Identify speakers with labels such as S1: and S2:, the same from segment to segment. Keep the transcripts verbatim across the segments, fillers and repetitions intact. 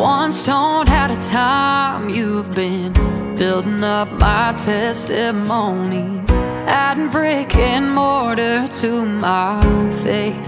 S1: One stone at a time, you've been building up my testimony, adding brick and mortar to my faith.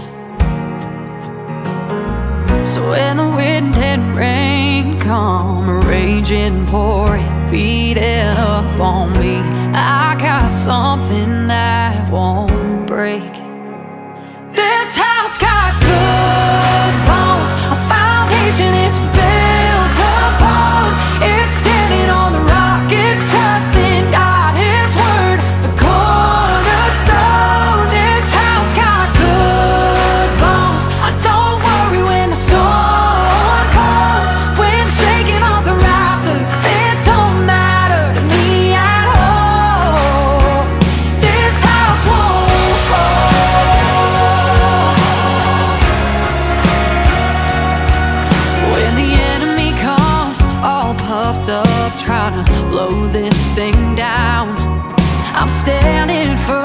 S1: So when the wind and rain come raging, pouring, beating up on me, I got something that won't break. This house got good bones, a foundation it's built upon. It's standing on the rock, it's trusting God, His word, the cornerstone. This house got good bones. I don't worry when the storm comes, when shaking off the rafters, it don't matter to me at all. This house won't fall. When the enemy comes all puffed up, trying to blow this thing down, I'm standing firm.